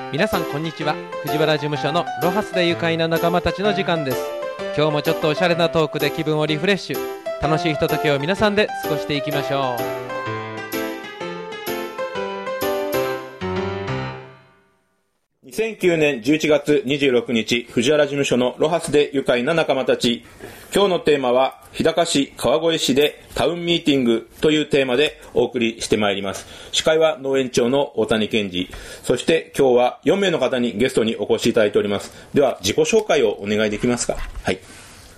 皆さんこんにちは。藤原事務所のロハスで愉快な仲間たちの時間です。今日もちょっとおしゃれなトークで気分をリフレッシュ、楽しいひとときを皆さんで過ごしていきましょう。 2009年11月26日、藤原事務所のロハスで愉快な仲間たち。今日のテーマは、日高市、川越市でタウンミーティングというテーマでお送りしてまいります。司会は農園長の大谷健二。そして今日は4名の方にゲストにお越しいただいております。では、自己紹介をお願いできますか。はい。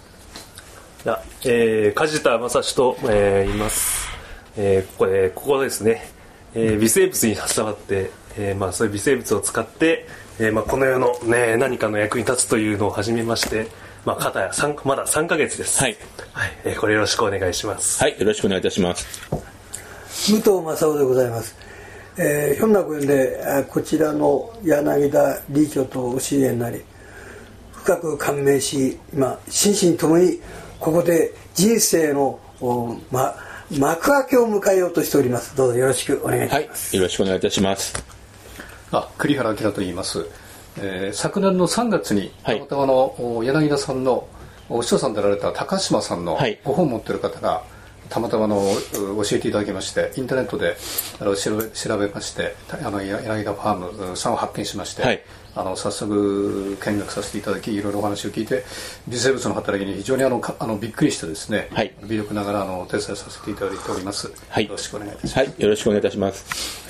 梶田正史と、言います。ここですね、微生物に携わって、そういう微生物を使って、この世の、何かの役に立つというのを始めまして、まだ3ヶ月です。はい。はい。これよろしくお願いします。 はい。よろしくお願いいたします。 武藤正夫でございます。ひょんなご縁でこちらの柳田理事長とお知り合いになり、深く感銘し、今心身ともにここで人生の幕開けを迎えようとしております。どうぞよろしくお願いします。 はい。よろしくお願いいたします。 栗原明と言います。昨年の3月にたまたまの柳田さんのお師匠さんであられた高島さんのご本を持っている方がたまたま教えていただきまして、インターネットで調べまして、柳田ファームさんを発見しまして、早速見学させていただき、いろいろお話を聞いて、微生物の働きに非常にびっくりしてですね、微力ながらお手伝いさせていただいております。よろしくお願いいたします。 はい、よろしくお願いいたします。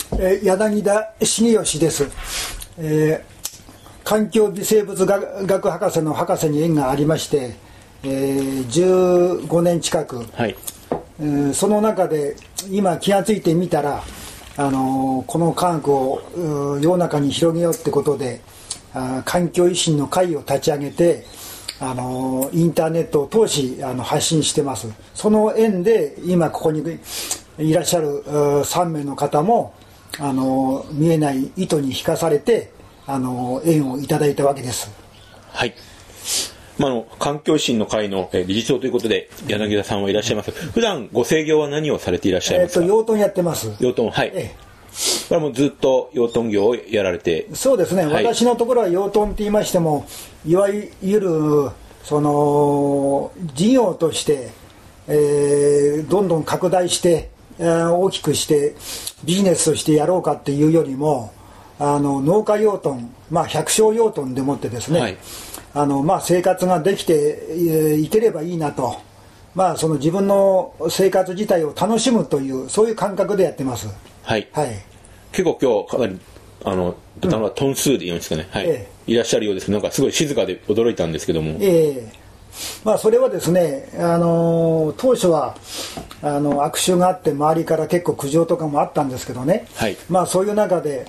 柳田重義です。環境微生物学博士の博士に縁がありまして、15年近く、その中で今気がついてみたら、この科学を世の中に広げようってことで、環境維新の会を立ち上げて、インターネットを通し発信してます。その縁で今ここにいらっしゃる3名の方も見えない糸に引かされて縁をいただいたわけです。 はい。環境維新の会の理事長ということで柳田さんはいらっしゃいます。普段ご制業は何をされていらっしゃいますか。 養豚やってます。 養豚、はい。これはもうずっと養豚業をやられて。 そうですね、私のところは養豚って言いましても、いわゆるその事業として、どんどん拡大して大きくしてビジネスとしてやろうかっていうよりも、農家養豚、百姓養豚でもってですね、生活ができていければいいなと、その自分の生活自体を楽しむというそういう感覚でやってます。はい。 結構今日かなり豚のトン数で言うんですかね、いらっしゃるようです。なんかすごい静かで驚いたんですけども。 それはですね、当初は悪臭があって周りから結構苦情とかもあったんですけどね、そういう中で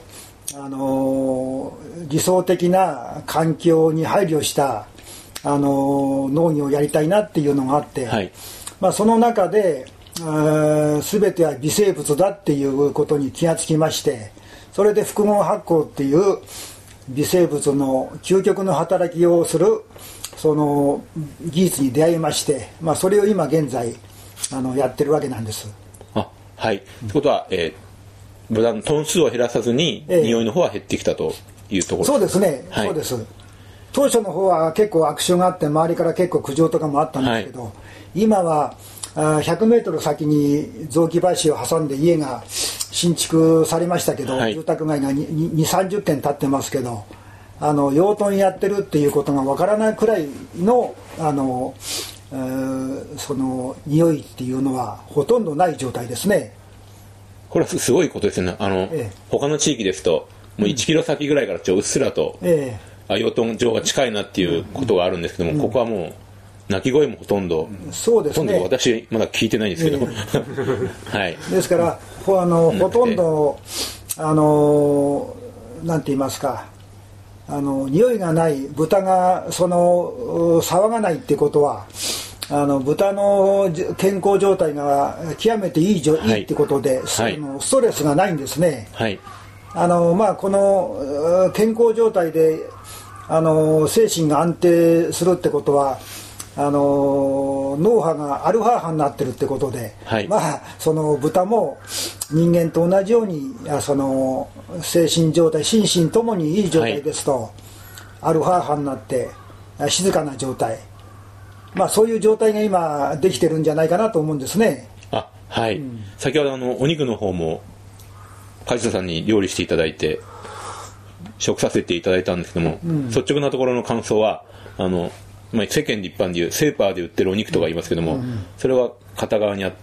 理想的な環境に配慮した農業をやりたいなっていうのがあって、その中で全ては微生物だっていうことに気がつきまして、それで複合発酵っていう微生物の究極の働きをするその技術に出会いまして、それを今現在やってるわけなんです。 ということは、豚のトン数を減らさずに、匂いの方は減ってきたというところ。 そうですね、そうです。当初の方は結構悪臭があって周りから結構苦情とかもあったんですけど、今は100メートル先に雑木林を挟んで家が新築されましたけど、住宅街が2、30軒建ってますけど、養豚やってるっていうことがわからないくらいのその匂いっていうのはほとんどない状態ですね。 これはすごいことですよね。他の地域ですともう1キロ先ぐらいからうっすらと、養豚場が近いなっていうことがあるんですけども、ここはもう鳴き声もほとんど、 そうですね、 ほとんど私まだ聞いてないんですけど、 ですからほとんどなんて言いますか、匂いがない豚が騒がないってことは豚の健康状態が極めていいってことで、ストレスがないんですね。この健康状態で精神が安定するってことは脳波がアルファ波になってるってことで、 はい、 その豚も人間と同じようにその精神状態心身ともにいい状態ですと、アルファ波になって静かな状態、そういう状態が今できてるんじゃないかなと思うんですね。 はい、先ほどお肉の方も梶田さんに料理していただいて食させていただいたんですけども、率直なところの感想は世間で一般でいうスーパーで売ってるお肉とか言いますけども、それは片側にあって、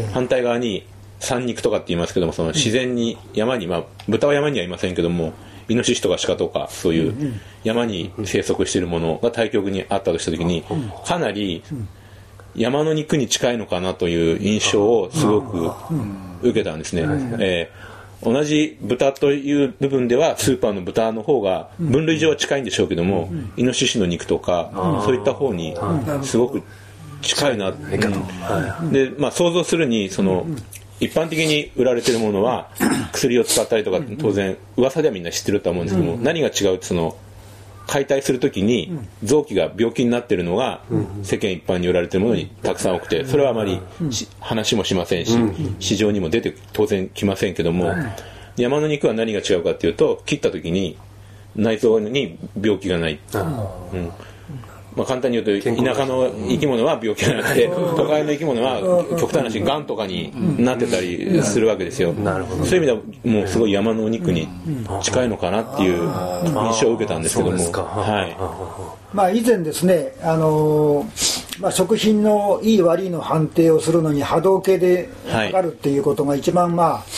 反対側に三肉とかって言いますけども、その自然に山に、豚は山にはいませんけどもイノシシとか鹿とかそういう山に生息しているものが対極にあったとした時に、かなり山の肉に近いのかなという印象をすごく受けたんですね。同じ豚という部分ではスーパーの豚の方が分類上は近いんでしょうけども、イノシシの肉とかそういった方にすごく近いな、で、想像するにその一般的に売られているものは薬を使ったりとか当然噂ではみんな知ってると思うんですけども、何が違うってその解体するときに臓器が病気になっているのが世間一般に売られているものにたくさん多くて、それはあまり話もしませんし市場にも出て当然来ませんけども、山の肉は何が違うかっていうと、切ったときに内臓に病気がない、簡単に言うと田舎の生き物は病気がなくて都会の生き物は極端な話がんとかになってたりするわけですよ。そういう意味ではもうすごい山のお肉に近いのかなっていう印象を受けたんですけども、 以前ですね、食品のいい悪いの判定をするのに波動計で測るっていうことが一番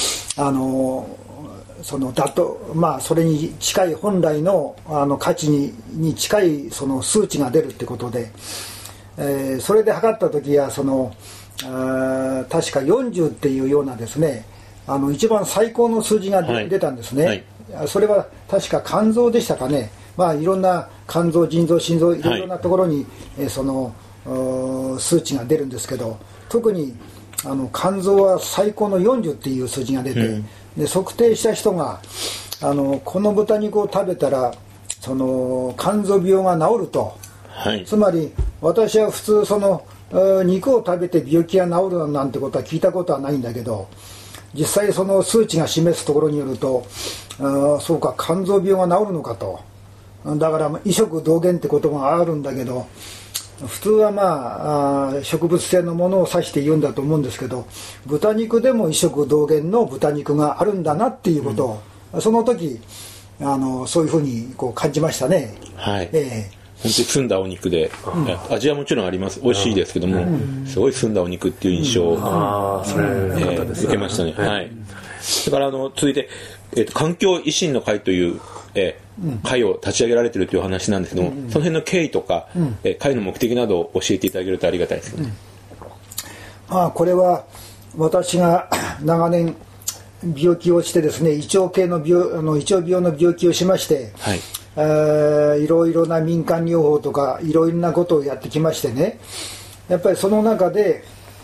そのそれに近い本来の価値に近いその数値が出るってことで、それで測った時は確か40っていうようなですね、一番最高の数字が出たんですね。それは確か肝臓でしたかね。いろんな肝臓、腎臓、心臓いろいろなところに、その数値が出るんですけど、特に肝臓は最高の40っていう数字が出て、で測定した人がこの豚肉を食べたらその肝臓病が治ると、つまり私は普通その肉を食べて病気が治るなんてことは聞いたことはないんだけど、実際その数値が示すところによると、そうか肝臓病が治るのかと。だから異食同源ってことがあるんだけど、普通は植物性のものを指して言うんだと思うんですけど、豚肉でも異食同源の豚肉があるんだなっていうことを、その時そういうふうに感じましたね。 本当に澄んだお肉で、味はもちろんあります、美味しいですけども、すごい澄んだお肉っていう印象を受けましたね。だから続いて、環境維新の会という会を立ち上げられているという話なんですけども、その辺の経緯とか、会の目的などを教えていただけるとありがたいですね。 これは私が長年病気をしてですね、胃腸病の病気をしまして、いろいろな民間療法とかいろいろなことをやってきましてね、やっぱりその中で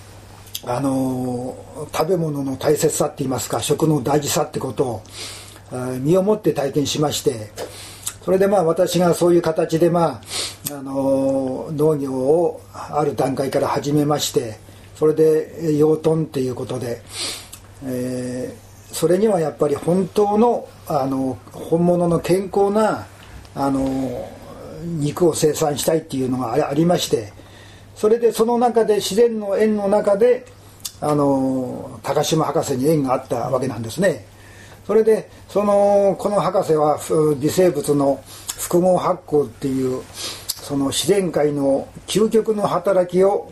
食べ物の大切さって言いますか、食の大事さってことを身をもって体験しまして、それで私がそういう形で農業をある段階から始めまして、それで養豚っていうことで、それにはやっぱり本当の本物の健康な肉を生産したいっていうのがありまして、それでその中で自然の縁の中で高島博士に縁があったわけなんですね。それでこの博士は微生物の複合発酵っていうその自然界の究極の働きを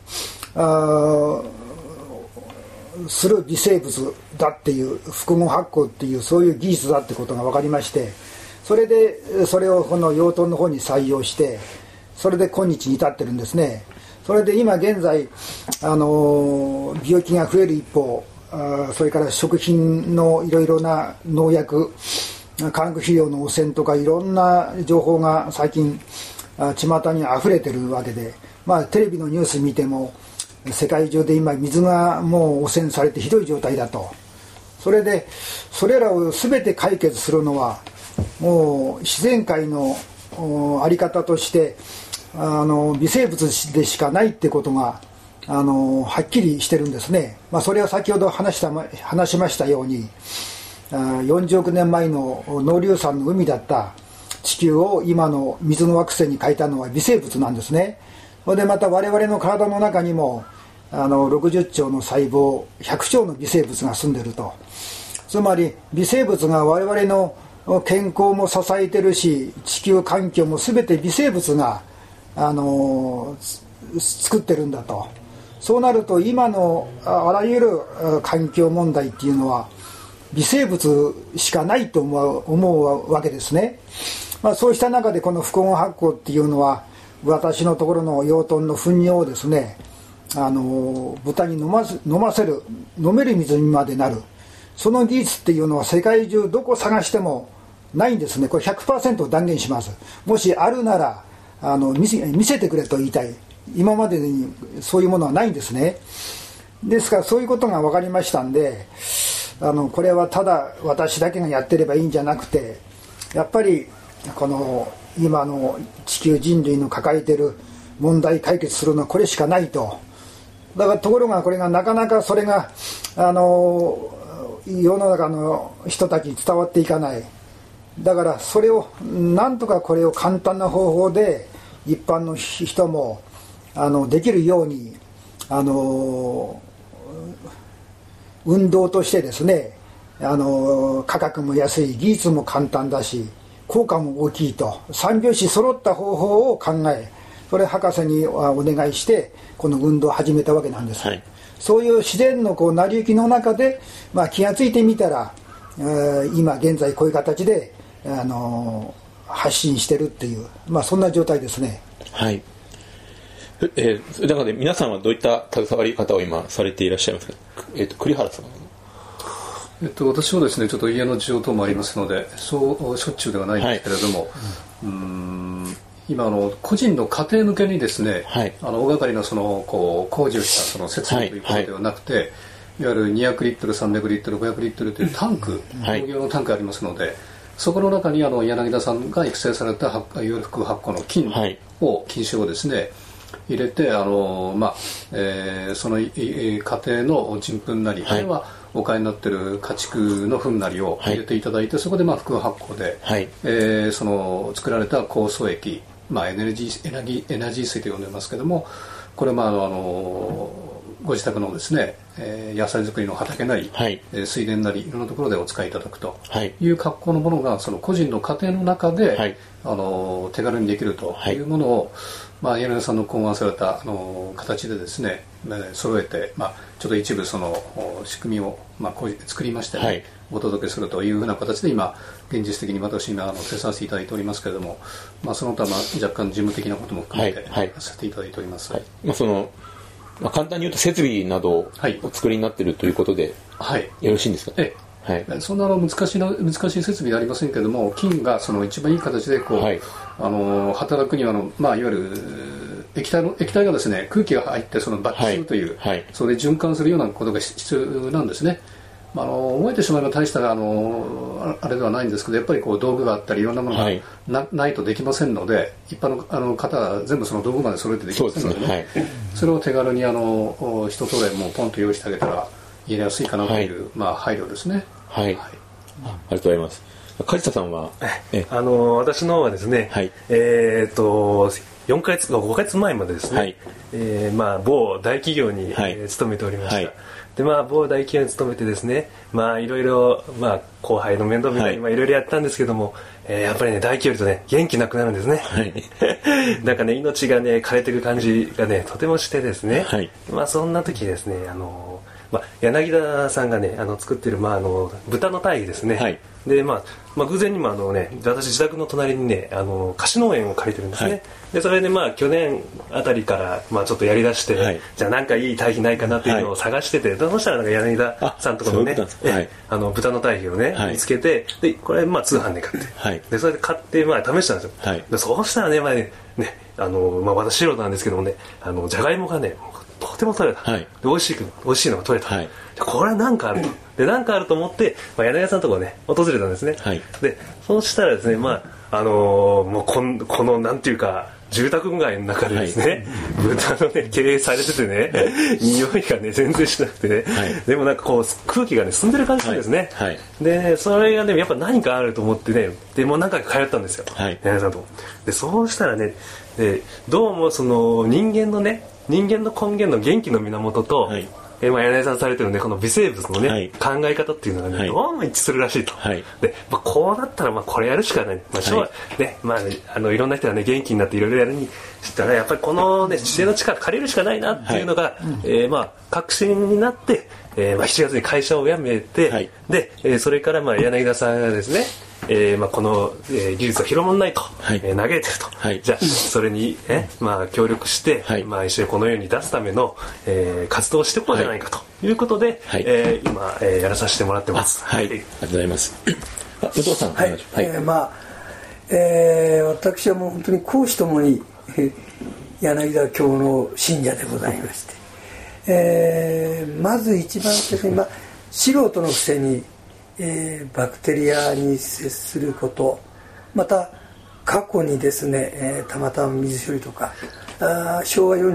する微生物だっていう、複合発酵っていうそういう技術だってことが分かりまして、それでそれをこの養豚の方に採用して、それで今日に至ってるんですね。それで今現在病気が増える一方、それから食品のいろいろな農薬、化学肥料の汚染とかいろんな情報が最近巷にあふれてるわけで、テレビのニュース見ても世界中で今水がもう汚染されてひどい状態だと。それでそれらを全て解決するのはもう自然界の在り方として微生物でしかないってことがはっきりしてるんですね。それは先ほど話しましたように40億年前の濃硫酸の海だった地球を今の水の惑星に変えたのは微生物なんですね。それでまた我々の体の中にも60兆の細胞100兆の微生物が住んでると。つまり微生物が我々の健康も支えてるし、地球環境も全て微生物が作ってるんだと。そうなると今のあらゆる環境問題っていうのは微生物しかないと思うわけですね。そうした中でこの不混合発酵っていうのは私のところの養豚の糞尿をですね豚に飲める水にまでなる、その技術っていうのは世界中どこ探してもないんですね。これ 100% 断言します。もしあるなら見せてくれと言いたい。今までにそういうものはないんですね。ですからそういうことが分かりましたんでこれはただ私だけがやってればいいんじゃなくて、やっぱりこの今の地球人類の抱えている問題解決するのはこれしかないと。だからところがこれがなかなかそれが世の中の人たちに伝わっていかない。だからそれをなんとかこれを簡単な方法で一般の人もできるように運動としてですね価格も安い、技術も簡単だし効果も大きいと三拍子揃った方法を考え、それ博士にお願いしてこの運動を始めたわけなんです、はい、そういう自然の成り行きの中で、気がついてみたら今現在こういう形で発信してるっていう、そんな状態ですね。 はい。だから皆さんはどういった携わり方を今されていらっしゃいますか。栗原さん。 私はですねちょっと家の事情等もありますのでそうしょっちゅうではないんですけれども、はい、今個人の家庭向けにですね、はい、大掛かりな工事をしたその設備ということではなくて、はい、いわゆる200リットル300リットル500リットルというタンク、農業のタンクがありますので、そこの中に柳田さんが育成されたいわゆる副発酵の菌種をですね入れてその家庭の人糞なり、あるいはお買いになっている家畜の糞なりを入れていただいて、そこで副発酵で、その作られた酵素液、エナジー水と呼んでますけども、これご自宅のですね、野菜作りの畑なり、水田なりいろんなところでお使いいただくという格好のものがその個人の家庭の中で、手軽にできるというものを、柳田さんの考案された形でですね、揃えて、ちょっと一部その仕組みを、作りまして、ね、お届けするというふうな形で今現実的に私今手伝わせていただいておりますけれども、その他若干事務的なことも含めてさせていただいております。 簡単に言うと設備などをお作りになっているということで、よろしいんですか。 そんな難しい設備ではありませんけれども、菌がその一番いい形で働くにはいわゆる液体がですね空気が入ってその抜気するという、それで循環するようなことが必要なんですね。覚えてしまえば大したあれではないんですけど、やっぱり道具があったりいろんなものがないとできませんので、一般の方は全部その道具まで揃えてできませんのでね、それを手軽に一通りもうポンと用意してあげたら入れやすいかなという、配慮ですね。 ありがとうございます。梶田さんは私の方はですね、5ヶ月前までですね、某大企業に、勤めておりました。で某大企業に勤めてですね、いろいろ後輩の面倒見たりいろいろやったんですけども、やっぱりね大企業いるとね元気なくなるんですね。なんかね命がね枯れていく感じがねとてもしてですね、そんな時ですね柳田さんがね作っている豚の堆肥ですね。で偶然にも私自宅の隣にね菓子農園を借りてるんですね。でそれで去年あたりからちょっとやりだして、じゃあなんかいい堆肥ないかなっていうのを探してて、そしたら柳田さんとこのね豚の堆肥をね見つけて、でこれ通販で買って、でそれで買って試したんですよ。でそうしたらね私素人なんですけどもねじゃがいもがねとても取れた、で美味しいのが取れた、これは何かあると、で何かあると思って、柳田さんのところね訪れたんですね。でそうしたらですねもうこのなんていうか住宅街の中でですね、豚のね経営されててね、匂いがね全然しなくてね、でもなんかこう空気がね澄んでる感じなんですね、でそれがねやっぱ何かあると思ってね、でもう何回か通ったんですよ、柳さんと。でそうしたらね、どうもその人間の根源の元気の源と、柳さんされてるねこの微生物のね、考え方っていうのがね、どうも一致するらしいと、で、こうなったらこれやるしかない、いろんな人がね元気になっていろいろやるにしたらやっぱりこのね自然の力借りるしかないなっていうのが、確信になって、7月に会社を辞めて、で、それから柳田さんがですね、この、技術が広まらないと、嘆いてると、じゃあそれに、協力して、一緒にこの世に出すための、活動をしていこうじゃないかということで、今、やらさせてもらってます。 ありがとうございます。武藤さん、 私はもう本当に公私ともに柳田教の信者でございまして、まず一番最初に、素人のくせにバクテリアに接すること、また過去にですね、たまたま水処理とか昭和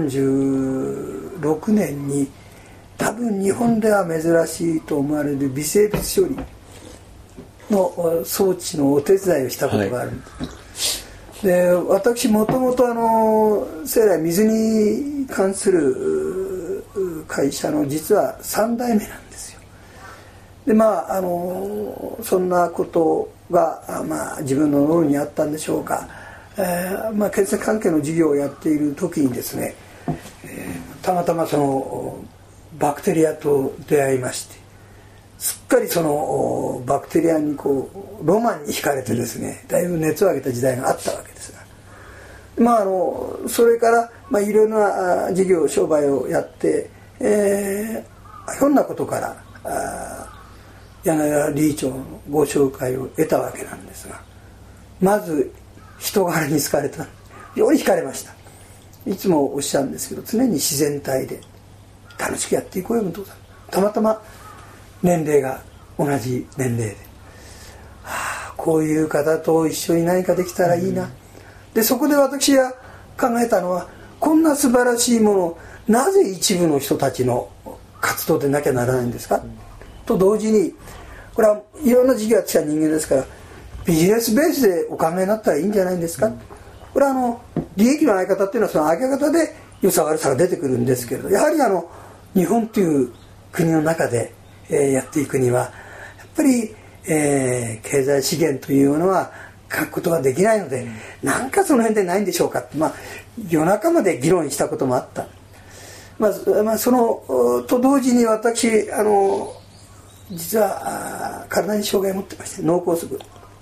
46年に多分日本では珍しいと思われる微生物処理の装置のお手伝いをしたことがあるんです。で、私もともと生来水に関する会社の実は3代目なんですよ。でそんなことが、自分の脳にあったんでしょうか、建設関係の事業をやっている時にですね、たまたまそのバクテリアと出会いまして、すっかりそのバクテリアにロマンに惹かれてですね、だいぶ熱を上げた時代があったわけですが、それからいろいろな事業商売をやって、ひょんなことから柳田理事長のご紹介を得たわけなんですが、まず人柄に好かれた、非常に惹かれました。いつもおっしゃるんですけど、常に自然体で楽しくやっていこうよ武藤さん。たまたま年齢が同じ年齢で、こういう方と一緒に何かできたらいいな、でそこで私が考えたのは、こんな素晴らしいものをなぜ一部の人たちの活動でなきゃならないんですか、と同時に、これはいろんな事業やってきた人間ですから、ビジネスベースでお考えになったらいいんじゃないんですか、これは利益の上げ方っていうのはその上げ方で良さ悪さが出てくるんですけれど、やはり日本という国の中で、やっていくにはやっぱり、経済資源というものは書くことができないので、なんかその辺でないんでしょうかって、夜中まで議論したこともあった。そのと同時に私実は体に障害を持ってまして、脳梗塞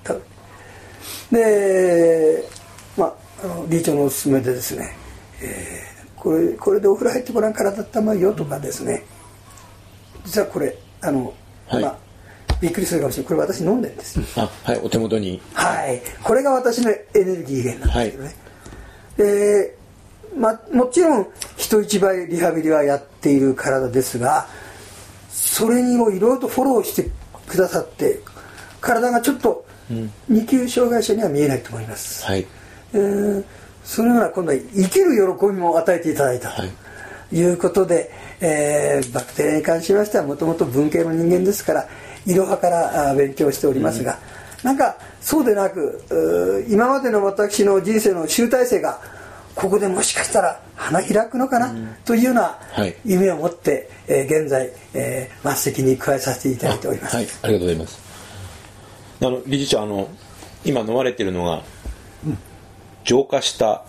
で、理事長のおすすめでですね、これでお風呂入ってごらん、体温まるよとかですね、実はこれびっくりするかもしれない、これ私飲んでるんですよ。 お手元に、 これが私のエネルギー源なんですけどね、もちろん人一倍リハビリはやっている体ですが、それにもいろいろとフォローしてくださって、体がちょっと2級障害者には見えないと思います、そのような今度は生きる喜びも与えていただいたということで、バクテリアに関しましてはもともと文系の人間ですから、いろはから勉強しておりますが、なんかそうでなく、今までの私の人生の集大成がここでもしかしたら花開くのかな、というような夢を持って、現在、末席に加えさせていただいております。 ありがとうございます。理事長、今飲まれているのが、浄化した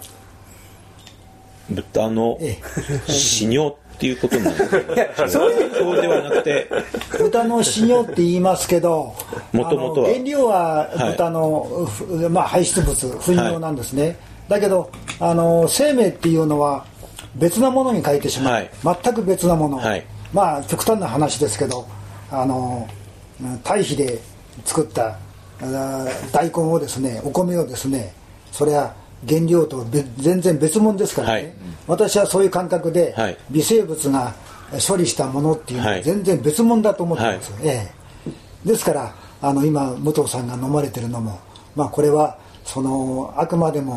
豚の死尿っていうことなんですね。そうではなくて、 豚の死尿って言いますけど、 元々は原料は豚の、排出物、糞尿なんですね。だけど生命っていうのは別なものに変えてしまう、全く別なもの、極端な話ですけど、堆肥で作った大根をですね、お米をですね、それは原料と全然別物ですからね、私はそういう感覚で、微生物が処理したものっていうのは全然別物だと思ってます、ですから今武藤さんが飲まれてるのも、これはあくまでも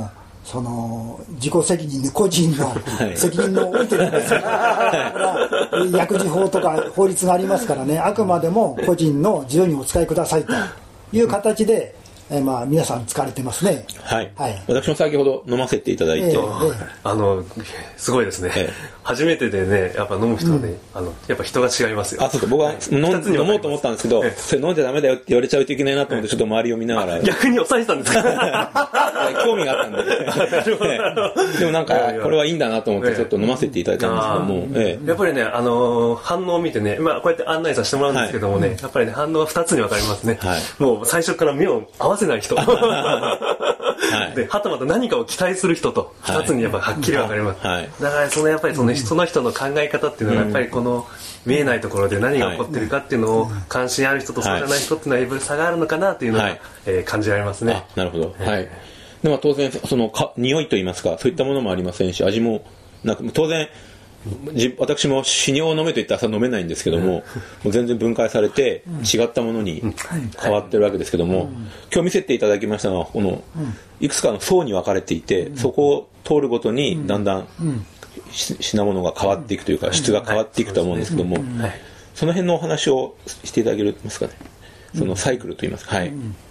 その自己責任で個人の責任を置いてるんですよ、薬事法とか法律がありますからね、あくまでも個人の自由にお使いくださいという形で、皆さん使われてますね。 はい。私も先ほど飲ませていただいて、 すごいですね。初めてでね、やっぱ飲む人はね、やっぱ人が違いますよ。 そうそう、僕は飲もうと思ったんですけど、それ飲んじゃダメだよって言われちゃうといけないなと思って、ちょっと周りを見ながら。 逆に抑えてたんですか？ 興味があったんで。でもなんか、これはいいんだなと思って、ちょっと飲ませていただいたんですけども。 やっぱりね、反応を見てね、こうやって案内させてもらうんですけどもね、やっぱりね、反応は2つに分かりますね。もう最初から目を合わせない人。で、はたまた何かを期待する人と、2つにやっぱはっきり分かります。だから、やっぱりその人の考え方っていうのは、やっぱりこの、見えないところで何が起こってるかっていうのを関心ある人とそうじゃない人っていうのは、いろいろ差があるのかなというのが感じられますね。 なるほど。でも当然、匂いといいますか、そういったものもありませんし、味もなく、当然、私も死尿を飲めと言ったら朝飲めないんですけども、もう全然分解されて違ったものに変わってるわけですけども、今日見せていただきましたのはこのいくつかの層に分かれていて、そこを通るごとにだんだん品物が変わっていくというか質が変わっていくと思うんですけども、その辺のお話をしていただけますかね。そのサイクルといいますか。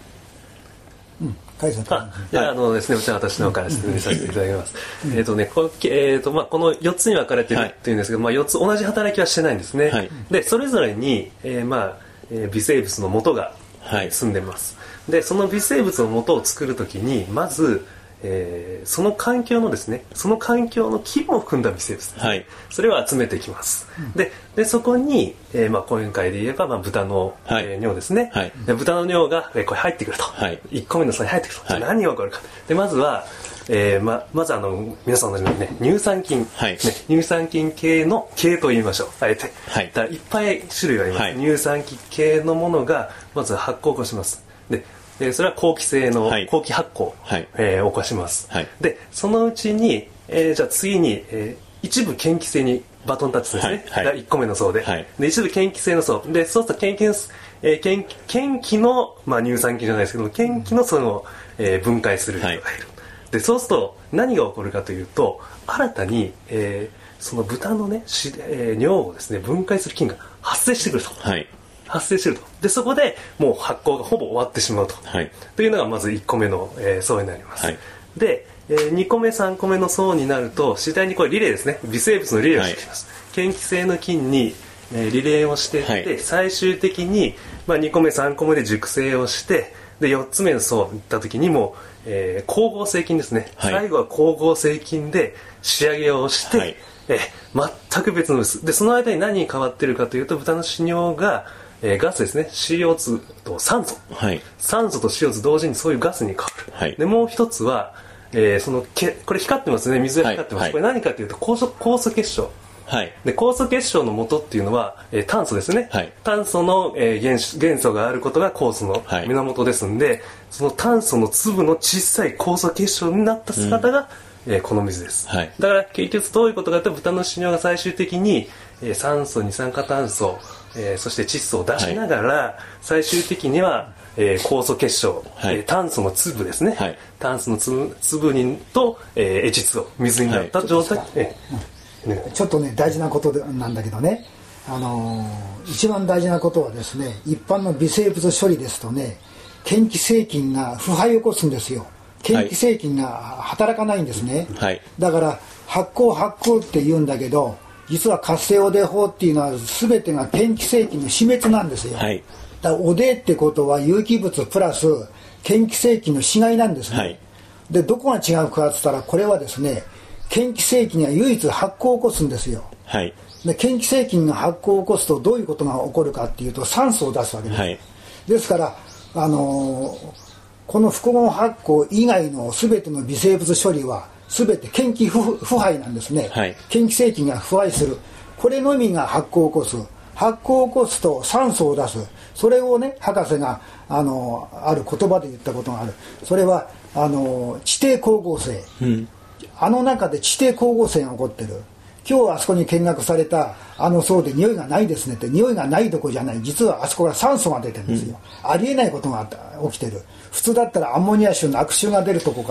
じゃあですね、私の方から説明させていただきます。この4つに分かれているというんですけど、4つ同じ働きはしてないんですね。で、それぞれに、微生物の元が住んでいます。で、その微生物の元を作るときに、まず、その環境のですね、その環境の規模を含んだ微生物ですね、それを集めていきます。でそこに、今回で言えば、豚の、尿ですね、で豚の尿が、これ入ってくると、1個目の層に入ってくると、何が起こるか。でまずは、まず皆さん同じようにね、乳酸菌、乳酸菌系の系と言いましょう、あえて。だからいっぱい種類があります。乳酸菌系のものがまず発酵を起こします。でそれは後期性の、後期発酵を、起こします。でそのうちに、じゃあ次に、一部嫌気性にバトンタッチですね。1個目の層で、で一部嫌気性の層で、そうすると嫌気の、乳酸菌じゃないですけど嫌気のその、分解する人がいる。でそうすると何が起こるかというと、新たに、その豚のね、尿をですね分解する菌が発生してくると。発生してると。でそこでもう発酵がほぼ終わってしまうと、というのがまず1個目の、層になります。で、2個目3個目の層になると、次第にこれリレーですね、微生物のリレーをしてきます。嫌気性の菌に、リレーをしていって、最終的に、2個目3個目で熟成をして、で4つ目の層に行った時にも、光合成菌ですね、最後は光合成菌で仕上げをして、全く別の物で、その間に何に変わっているかというと、豚の死尿がガスですね、 CO2 と酸素、酸素と CO2 同時にそういうガスに変わる。でもう一つは、これ光ってますね、水が光ってます。これ何かというと酵素結晶。で酵素結晶の元っていうのは、炭素ですね。炭素の、元素があることが酵素の源ですんで、その炭素の粒の小さい酵素結晶になった姿が、この水です。だから結局どういうことかというと、豚の死尿が最終的に、酸素、二酸化炭素、そして窒素を出しながら、最終的には、酵素結晶、炭素の粒ですね、炭素の粒にと、H2O、水になった状態、 ちょっとね大事なことなんだけどね、一番大事なことはですね、一般の微生物処理ですとね、嫌気性菌が腐敗を起こすんですよ。嫌気性菌が働かないんですね、だから発酵って言うんだけど、実は活性汚泥法っていうのは全てが嫌気性菌の死滅なんですよ。だから汚泥ってことは有機物プラス嫌気性菌の死骸なんですね。でどこが違うかって言ったら、これはですね、嫌気性菌が唯一発酵を起こすんですよ。で嫌気性菌が発酵を起こすとどういうことが起こるかっていうと、酸素を出すわけです。ですからこの複合発酵以外の全ての微生物処理は全て嫌気腐敗なんですね。嫌気性菌が腐敗する、これのみが発酵を起こす。発酵を起こすと酸素を出す。それをね、博士がある言葉で言ったことがある。それは地底光合成、中で地底光合成が起こってる。今日あそこに見学された層で匂いがないですねって、匂いがないどころじゃない、実はあそこから酸素が出てるんですよ。ありえないことが起きてる。普通だったらアンモニア臭の悪臭が出るとこから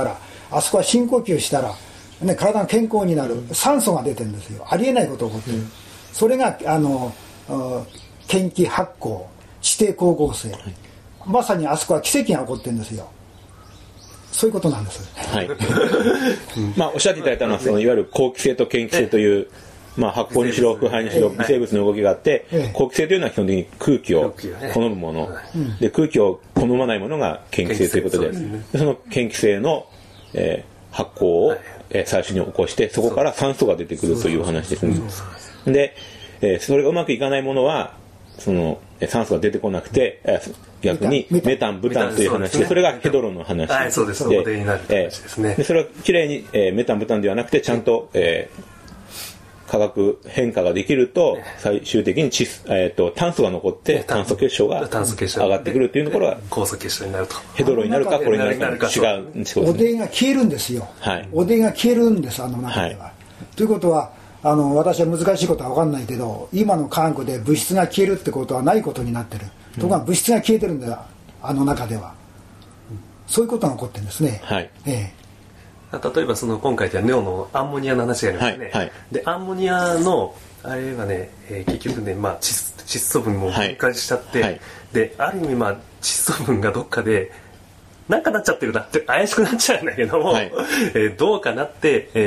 あそこは深呼吸したら、ね、体が健康になる、酸素が出てるんですよ。ありえないことが起こってる、それが検気発光地底光合成、まさにあそこは奇跡が起こってるんですよ。そういうことなんです。 はいまあ、おっしゃっていただいたのは、そのいわゆる好気性と嫌気性という、まあ、発酵にしろ腐敗にしろ微生物の動きがあって、好気性というのは基本的に空気を好むもの、で空気を好まないものが嫌気性ということで、その嫌気性の、発酵を、最初に起こして、そこから酸素が出てくるという話ですね。で、それがうまくいかないものはその酸素が出てこなくて、逆にメタン、ブタンという話で、それがヘドロの話で、 そうです、お出になる話ですね。 でそれはきれいに、メタン、ブタンではなくて、ちゃんと、化学変化ができると、最終的に炭素が残って炭素結晶が上がってくるというところが酵素結晶になると、 ヘドロになるかこれになるか違うんですね。 おでんが消えるんですよ、はい、おでんが消えるんです、あの中では、はい、ということは私は難しいことは分かんないけど、今の科学で物質が消えるってことはないことになってる、ところが物質が消えてるんだよ、あの中では。そういうことが起こってるんですね、 はい、 例えばその今回ではネオのアンモニアの話がありますね、はいはい、でアンモニアのあれはね、結局ね、まあ、窒素分も分解しちゃって、はいはい、である意味、まあ、窒素分がどっかでなんかなっちゃってるなって怪しくなっちゃうんだけども、はい、どうかなって、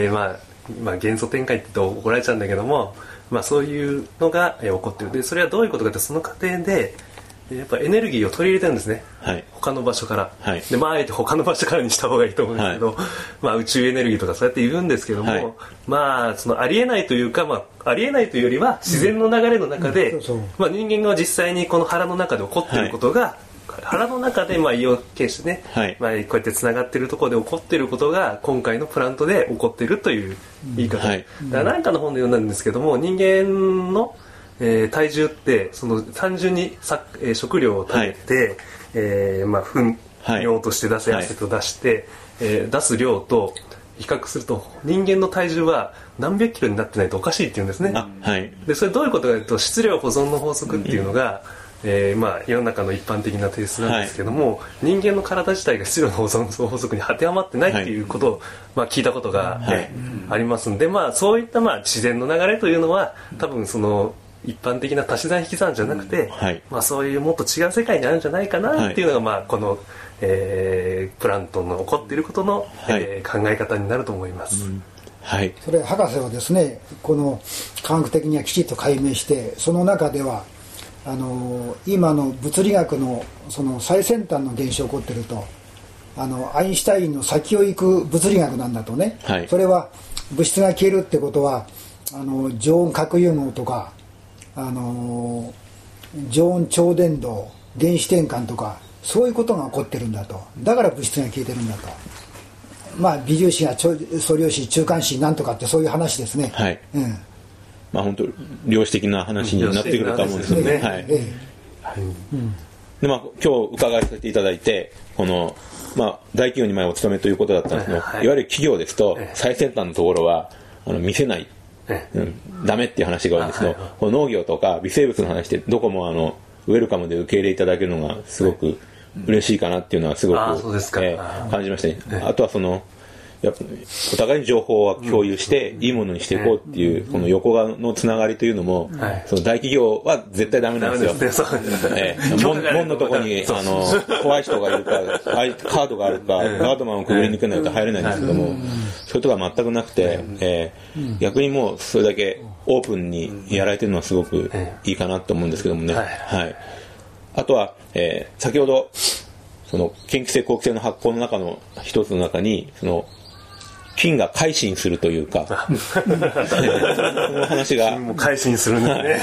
まあ、元素展開って言うと怒られちゃうんだけども、まあ、そういうのが、起こってる。でそれはどういうことかって、その過程でやっぱエネルギーを取り入れてるんですね、はい、他の場所から、はい、でまああえて他の場所からにした方がいいと思うんですけど、はい、まあ、宇宙エネルギーとかそうやって言うんですけども、はい、まあそのありえないというか、まあ、ありえないというよりは自然の流れの中で、まあ、人間が実際にこの腹の中で起こっていることが、はい、腹の中でまあ胃を形してね、はい、まあ、こうやってつながっているところで起こっていることが今回のプラントで起こっているという言い方、はい、だから何かの本で読んだんですけども、人間の体重ってその単純に食料を食べて、まあ、尿として出す汗と出して、出す量と比較すると人間の体重は何百キロになってないとおかしいっていうんですね、はい、でそれどういうことかというと、質量保存の法則っていうのが、まあ、世の中の一般的なテイストなんですけども、はい、人間の体自体が質量の保存法則に当てはまってないっていうことを、まあ、聞いたことが、ありますんで、まあ、そういったまあ自然の流れというのは多分その一般的な足し算引き算じゃなくて、はい、まあ、そういうもっと違う世界にあるんじゃないかなっていうのが、まあ、この、プラントンの起こっていることの、はい、考え方になると思います、 はい、それ博士はですね、この科学的にはきちっと解明して、その中では今の物理学のその最先端の現象が起こっていると、アインシュタインの先を行く物理学なんだとね、はい、それは物質が消えるってことは常温核融合とか常温超伝導、原子転換とか、そういうことが起こってるんだと。だから物質が消えてるんだと。まあ微粒子が素粒子、中間子なんとかってそういう話ですね、はい、 まあ本当量子的な話になってくると思うんですよね、はい、でまあ、今日伺わせていただいて、この、まあ、大企業に前お勤めということだったんですけど、はい、いわゆる企業ですと最先端のところは見せないダメっていう話が多いんですけど、この農業とか微生物の話ってどこもウェルカムで受け入れいただけるのがすごく嬉しいかなっていうのはすごく、感じましたね。あとはやっぱお互いに情報は共有していいものにしていこうっていうこの横側のつながりというのも、その大企業は絶対ダメなんですよ。門のとこに怖い人がいるかカードがあるかガードマンをくぐり抜けないと入れないんですけども、そういうとこは全くなくて、逆にもうそれだけオープンにやられてるのはすごくいいかなと思うんですけどもね、はい、あとは、先ほどその嫌気性好気性の発酵の中の一つの中にその菌が改心するというかその話が菌も改心するんだね、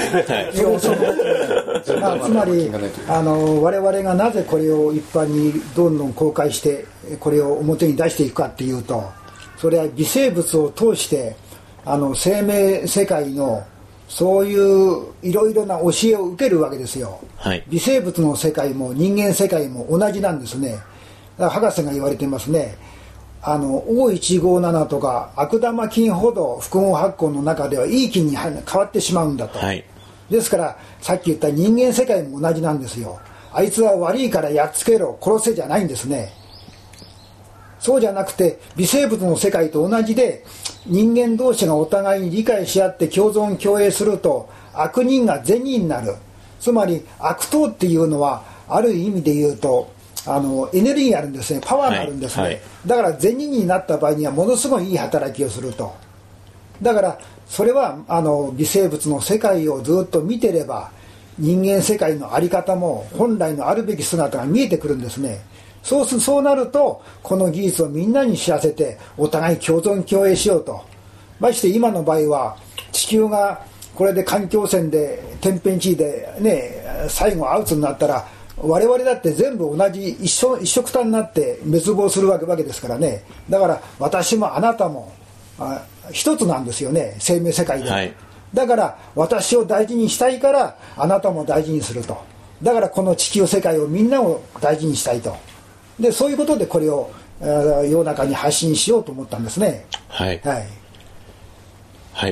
まあ、つまり我々がなぜこれを一般にどんどん公開してこれを表に出していくかっていうと、それは微生物を通して生命世界のそういういろいろな教えを受けるわけですよ、はい、微生物の世界も人間世界も同じなんですね。だから博士が言われてますね、O157 とか悪玉菌ほど複合発酵の中ではいい菌に変わってしまうんだと、はい、ですからさっき言った人間世界も同じなんですよ。あいつは悪いからやっつけろ殺せじゃないんですね。 そうじゃなくて微生物の世界と同じで、人間同士がお互いに理解し合って共存共栄すると悪人が善人になる。つまり悪党っていうのはある意味で言うとエネルギーがあるんですね、パワーがあるんですね、はいはい、だから善人になった場合にはものすごいいい働きをすると。だからそれは微生物の世界をずっと見てれば人間世界の在り方も本来のあるべき姿が見えてくるんですね。そうなるとこの技術をみんなに知らせてお互い共存共栄しようと。まして今の場合は地球がこれで環境汚染で天変地異でね最後アウトになったら我々だって全部同じ一緒くたになって滅亡するわけですからね。だから私もあなたも一つなんですよね、生命世界で、はい、だから私を大事にしたいからあなたも大事にすると。だからこの地球世界をみんなを大事にしたいと。でそういうことでこれを世の中に発信しようと思ったんですね。 はいはいはい。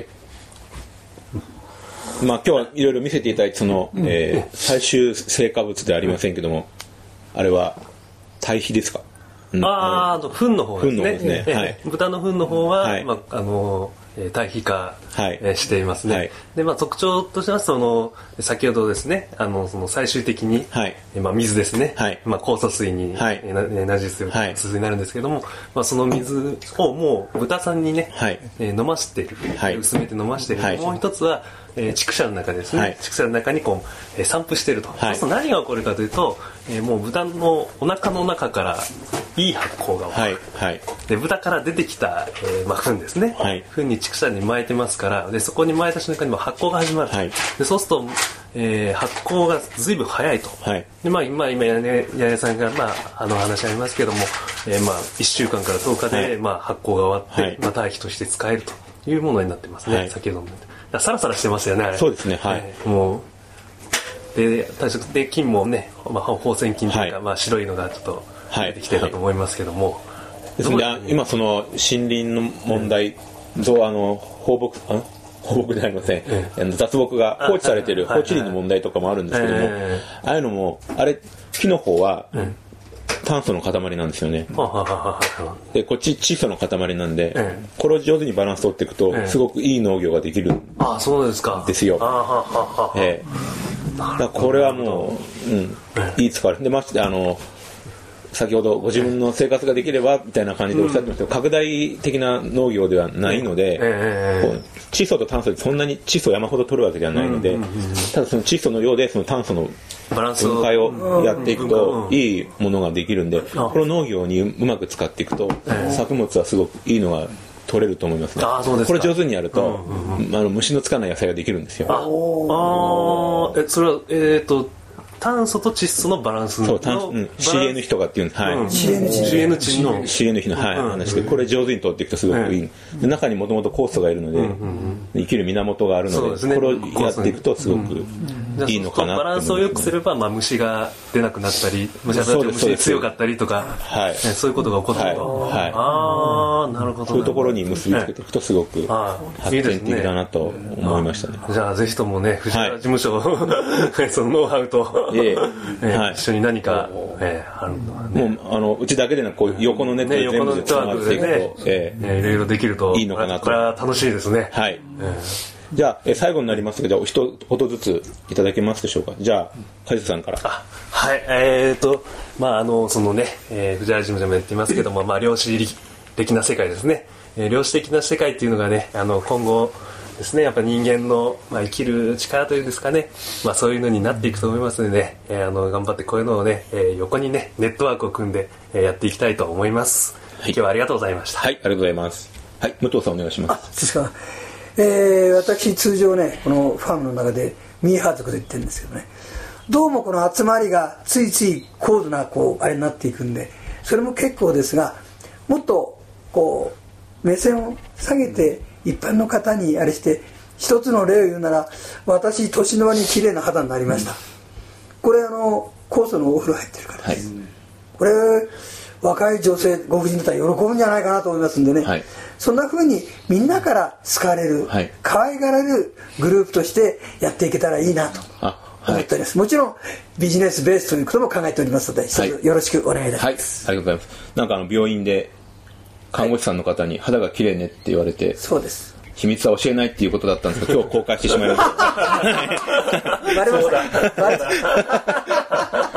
まあ今日はいろいろ見せていただいて最終成果物ではありませんけども、あれは堆肥ですか？ 糞の方ですね。糞の方ですね。はい。豚の糞の方は、はい、堆肥化、していますね。はい、で特徴としては先ほどですねその最終的に、はい水ですね、はい酵素水に、はい、なじする水になるんですけども、その水をもう豚さんにね、はい飲ましてる、はい、薄めて飲ましてる、はい、もう一つは畜舎の中ですね、はい、畜舎の中に散布してると、はい、そうすると何が起こるかというと、もう豚のお腹の中からいい発酵が起こる、はいはい、で豚から出てきた、糞ですね、はい、糞に畜舎に撒いてますから、でそこに撒いた瞬間に発酵が始まる、はい、でそうすると、発酵が随分早いと、はい、で今柳さんが、話ありますけども、1週間から10日で、はい発酵が終わって、はい、堆肥として使えるというものになってますね、はい、先ほどもサラサラしてますよねあれ。 そうですね、はい、 もうで菌もね、放線菌というか、はい白いのがちょっと出てきてたと思いますけども、はいですので今その森林の問題と放牧ではありません、雑木が放置されている放置林の問題とかもあるんですけども、ああいうのも木の方は炭素の塊なんですよね、でこっち窒素の塊なんで、これを上手にバランス取っていくとすごくいい農業ができるんですよ。だからこれはもう、いい使われでまして先ほどご自分の生活ができればみたいな感じでおっしゃってましたけど、拡大的な農業ではないので、窒素と炭素でそんなに窒素を山ほど取るわけではないので、ただその窒素の量でその炭素の分解をやっていくといいものができるんで、この農業にうまく使っていくと作物はすごくいいのが取れると思いますね。これ上手にやると、虫のつかない野菜ができるんですよ。 それは炭素と窒素のバランスのそうCN 比とかっていうんです、はい、 CN 値の CN 比の、はい話で、これ上手に取っていくとすごくいい、中にもともと酵素がいるので、生きる源があるので、これをやっていくとすごくいいのかなって。 バランスを良くすれば、虫が出なくなったり、虫が強かったりとか、そういうことが起こってると、なるほど、 そういうところに結びつけていくとすごく発展的だなと思いましたね。 じゃあぜひともね、藤原事務所そのノウハウと一緒に何かあるのはね、 もううちだけでなく横のネットで全部でつながっていくといろいろできるといいのかなと。 これは楽しいですね。 はい。じゃあ最後になりますけど、一言ずついただけますでしょうか。じゃあ梶田さんから。 はい。そのね、藤原事務所もやっていますけども、量子的な世界ですね。量子的な世界っていうのがね、今後ですね、やっぱ人間の、生きる力というんですかね、そういうのになっていくと思いますのでね、頑張ってこういうのをね、横にねネットワークを組んで、やっていきたいと思います。はい、今日はありがとうございました。 はい、ありがとうございます。はい、武藤さんお願いします。 ですか。私通常ねこのファームの中でミーハー族で言ってるんですけどね、どうもこの集まりがついつい高度なあれになっていくんで、それも結構ですが、もっと目線を下げて一般の方にあれして、一つの例を言うなら、私年の割に綺麗な肌になりました。これ酵素のお風呂入ってるからです、これ若い女性ご婦人だったら喜ぶんじゃないかなと思いますんでね、そんな風にみんなから好かれる、可愛がられるグループとしてやっていけたらいいなと思っております。もちろんビジネスベースということも考えておりますので、よろしくお願いいたします。 ありがとうございます。なんか病院で看護師さんの方に肌が綺麗ねって言われて、 そうです。 秘密は教えないっていうことだったんですけど、今日公開してしまいました。 バレました。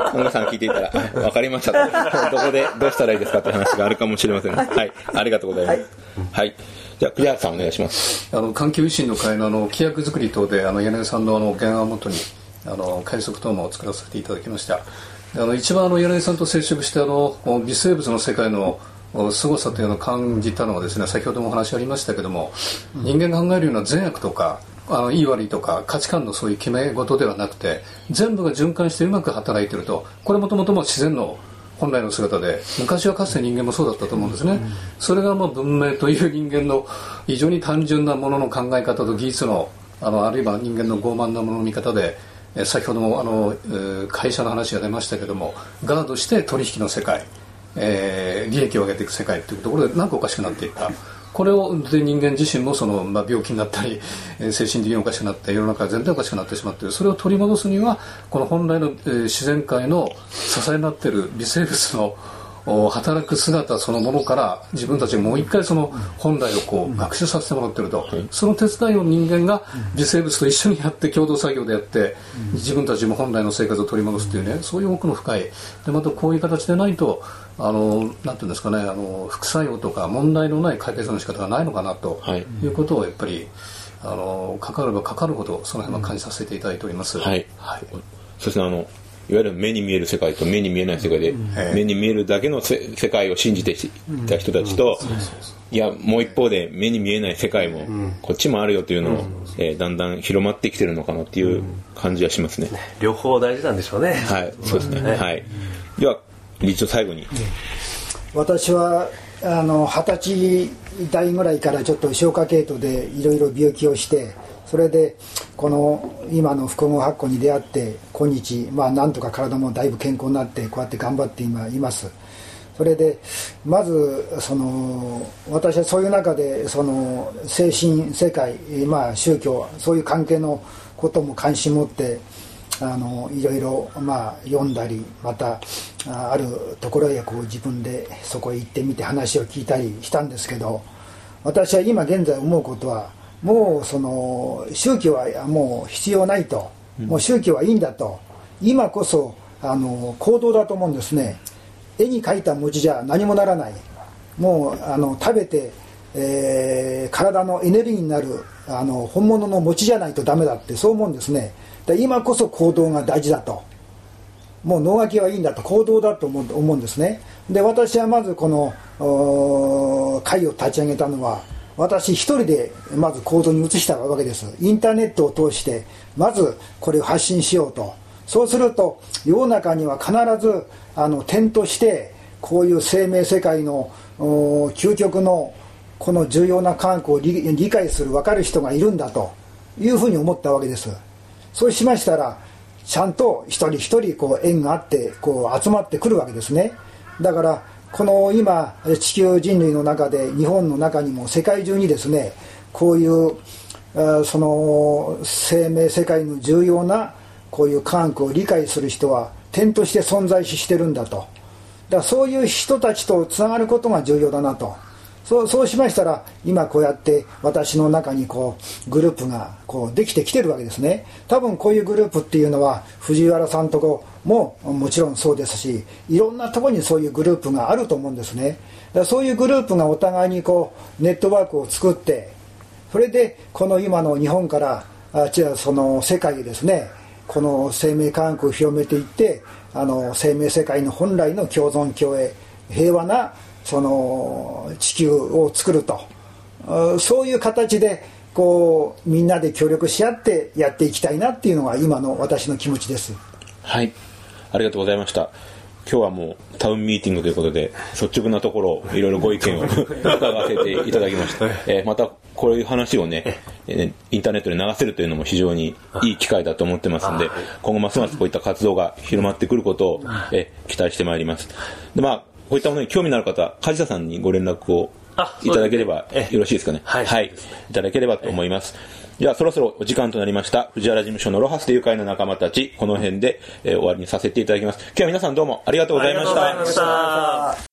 野村さん聞いていたら、わかりましたと。どこでどうしたらいいですかって話があるかもしれません。はい。ありがとうございます。はい。じゃあ、栗原さんお願いします。 環境維新の会の規約作り等で、柳さんの原案をもとに、快速等も作らせていただきました。一番柳さんと接触して微生物の世界の凄さというのを感じたのはですね、先ほどもお話ありましたけども、人間が考えるような善悪とかいい悪いとか価値観のそういう決め事ではなくて、全部が循環してうまく働いていると、これもともと自然の本来の姿で、昔はかつて人間もそうだったと思うんですね。それが文明という人間の非常に単純なものの考え方と技術のあるいは人間の傲慢なものの見方で、先ほども会社の話が出ましたけども、ガードして取引の世界、利益を上げていく世界というところでなんかおかしくなっていった。これをで人間自身も病気になったり精神的におかしくなって世の中全体おかしくなってしまっている。それを取り戻すにはこの本来の自然界の支えになっている微生物の働く姿そのものから自分たちがもう一回その本来を学習させてもらっていると、その手伝いを人間が微生物と一緒にやって共同作業でやって自分たちも本来の生活を取り戻すというね、そういう奥の深いで、またこういう形でないとなんていうんですかね、副作用とか問題のない解決の仕方がないのかなということをやっぱりかかればかかるほどその辺は感じさせていただいております。 はい、そしていわゆる目に見える世界と目に見えない世界で、目に見えるだけの世界を信じていた人たちと、いやもう一方で目に見えない世界もこっちもあるよというのを、だんだん広まってきてるのかなっていう感じはしますね。 両方大事なんでしょうね。 はい、そうですね。はい。では理事長最後に。 私は20歳代ぐらいからちょっと消化系統でいろいろ病気をして、それでこの今の複合発酵に出会って今日、なんとか体もだいぶ健康になってこうやって頑張って今います。それでまず私はそういう中で精神世界、宗教そういう関係のことも関心持っていろいろ読んだり、またあるところへ自分でそこへ行ってみて話を聞いたりしたんですけど、私は今現在思うことはもう宗教はもう必要ないと、もう宗教はいいんだと、今こそ行動だと思うんですね。絵に描いた餅じゃ何もならない、もう食べて、体のエネルギーになる本物の餅じゃないとダメだって、そう思うんですね。で今こそ行動が大事だと、もう脳書きはいいんだと、行動だと思うんですね。で私はまずこの会を立ち上げたのは私一人でまず行動に移したわけです。インターネットを通してまずこれを発信しようと。そうすると世の中には必ず点としてこういう生命世界の究極のこの重要な科学を理解する分かる人がいるんだというふうに思ったわけです。そうしましたらちゃんと一人一人縁があって集まってくるわけですね。だからこの今地球人類の中で日本の中にも世界中にですね、こういうその生命世界の重要なこういう科学を理解する人は点として存在してるんだと。だからそういう人たちとつながることが重要だなと。そうしましたら今こうやって私の中にグループができてきてるわけですね。多分こういうグループっていうのは藤原さんとこももちろんそうですし、いろんなところにそういうグループがあると思うんですね。だからそういうグループがお互いにネットワークを作って、それでこの今の日本からその世界でですね、この生命科学を広めていって生命世界の本来の共存共栄平和なその地球を作ると、そういう形でみんなで協力し合ってやっていきたいなっていうのが今の私の気持ちです。 はい、ありがとうございました。今日はもうタウンミーティングということで率直なところいろいろご意見を伺わせていただきました。またこういう話をねインターネットで流せるというのも非常にいい機会だと思ってますので、今後ますますこういった活動が広まってくることを期待してまいります。でこういったものに興味のある方、梶田さんにご連絡をいただければよろしいですかね。はい、いただければと思います。ではそろそろお時間となりました。藤原事務所のロハスで愉快な仲間たち、この辺で終わりにさせていただきます。今日は皆さんどうもありがとうございました。